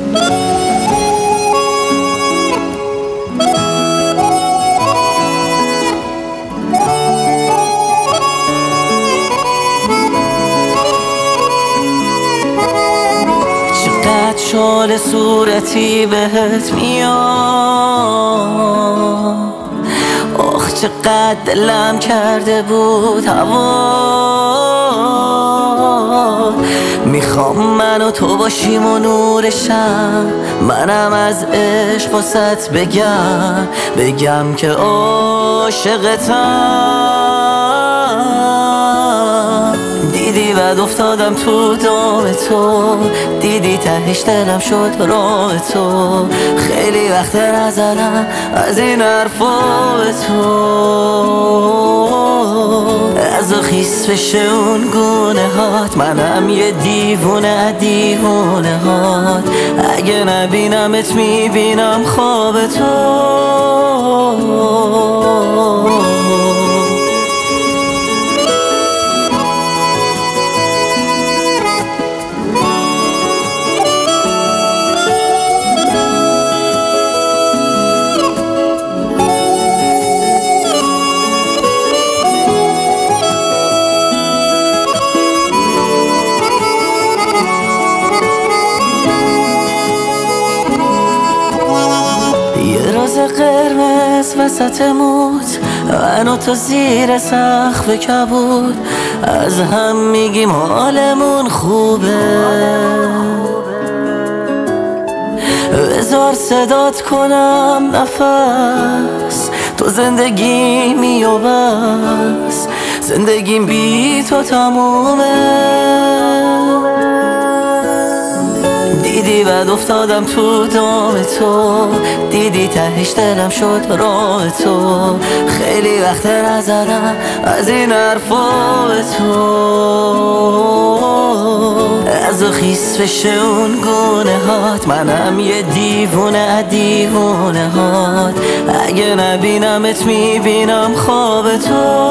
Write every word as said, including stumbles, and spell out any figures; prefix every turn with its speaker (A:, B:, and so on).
A: چقدر شال صورتی بهت میاد، آخ چقدر دلم کرده بود هوا. میخوام من و تو باشیم و نورشم، منم از عشق واسط بگم بگم که عاشقتم. دیدی بعد افتادم تو دام تو، دیدی تهش دلم شد راه تو. خیلی وقت نزدم از این حرفا به تو، از خیس بشه اون گونه هات، منم یه دیوونه دیوونه هات. اگه نبینمت میبینم خواب تو. روز قرمز وسط موت، من و تو زیر سقف کبود، از هم میگیم حالمون خوبه. بذار صدات کنم نفس، تو زندگی میو بس، زندگیم بی تو تمومه. دیدی بعد افتادم تو دام تو، دیدی تهش دلم شد راه تو. خیلی وقت نزدم از این حرفا به تو، از خیس بشه اون گونه هات، منم یه دیوونه دیوونه هات. اگه نبینمت میبینم خواب تو.